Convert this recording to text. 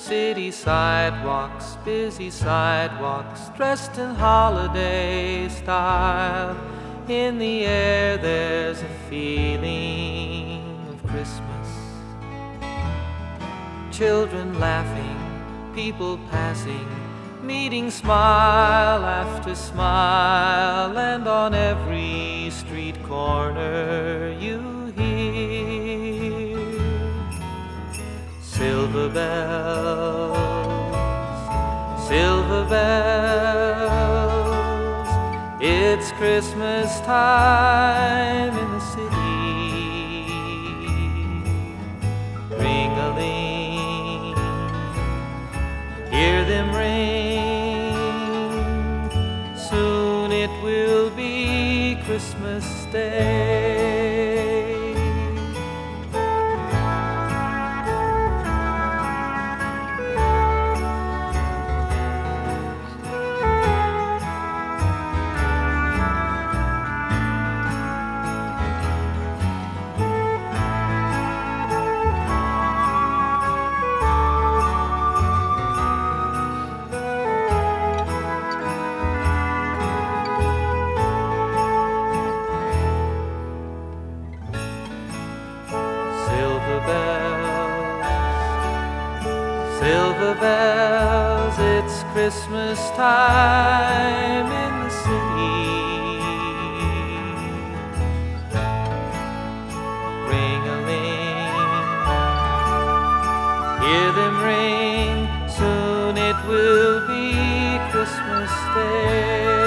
City sidewalks, busy sidewalks, dressed in holiday style. In the air there's a feeling of Christmas. Children laughing, people passing, meeting smile after smile, and on every street corner you hear silver bells, silver bells. It's Christmas time in the city. Ring-a-ling, hear them ring. Soon it will be Christmas Day. Silver bells, it's Christmas time in the city. Ring-a-ling, hear them ring. Soon it will be Christmas Day.